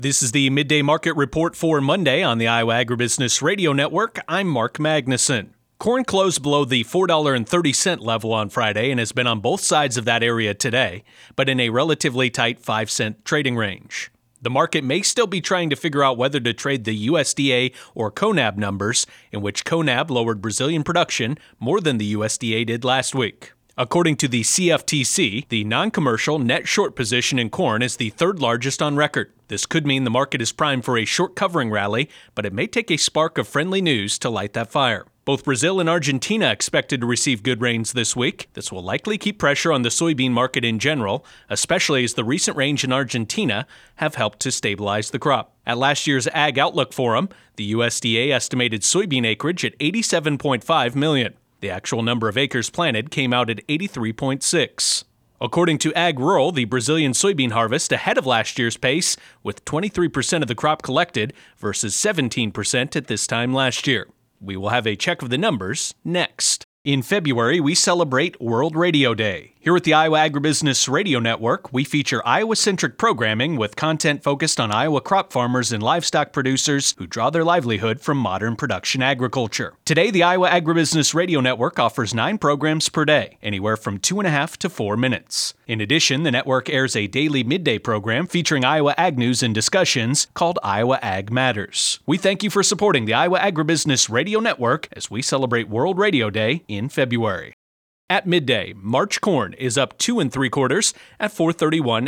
This is the Midday Market Report for Monday on the Iowa Agribusiness Radio Network. I'm Mark Magnuson. Corn closed below the $4.30 level on Friday and has been on both sides of that area today, but in a relatively tight 5-cent trading range. The market may still be trying to figure out whether to trade the USDA or CONAB numbers, in which CONAB lowered Brazilian production more than the USDA did last week. According to the CFTC, the non-commercial net short position in corn is the third largest on record. This could mean the market is primed for a short covering rally, but it may take a spark of friendly news to light that fire. Both Brazil and Argentina expected to receive good rains this week. This will likely keep pressure on the soybean market in general, especially as the recent rains in Argentina have helped to stabilize the crop. At last year's Ag Outlook Forum, the USDA estimated soybean acreage at 87.5 million. The actual number of acres planted came out at 83.6. According to Ag Rural, the Brazilian soybean harvest ahead of last year's pace, with 23% of the crop collected versus 17% at this time last year. We will have a check of the numbers next. In February, we celebrate World Radio Day. Here at the Iowa Agribusiness Radio Network, we feature Iowa-centric programming with content focused on Iowa crop farmers and livestock producers who draw their livelihood from modern production agriculture. Today, the Iowa Agribusiness Radio Network offers 9 programs per day, anywhere from 2.5 to 4 minutes. In addition, the network airs a daily midday program featuring Iowa ag news and discussions called Iowa Ag Matters. We thank you for supporting the Iowa Agribusiness Radio Network as we celebrate World Radio Day in February. At midday, March corn is up 2 3/4 at 431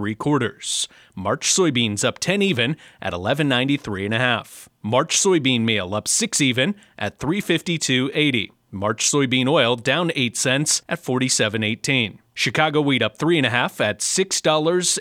3/4. March soybeans up 10 even at 1193 1/2. March soybean meal up 6 even at 352.80. March soybean oil down 8 cents at 47.18. Chicago wheat up 3 1/2 at $6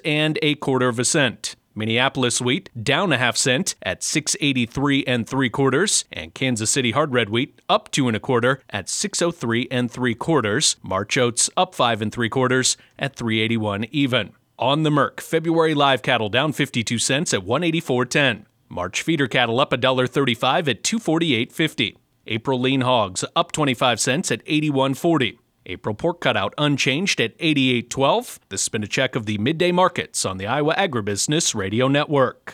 1/4 cent. Minneapolis wheat down 1/2 cent at 683 3/4, and Kansas City hard red wheat up 2 1/4 at 603 3/4. March oats up 5 3/4 at 381 even. On the Merc, February live cattle down 52 cents at 184.10. March feeder cattle up $1.35 at 248.50. April lean hogs up 25 cents at 81.40. April pork cutout unchanged at 88.12. This has been a check of the midday markets on the Iowa Agribusiness Radio Network.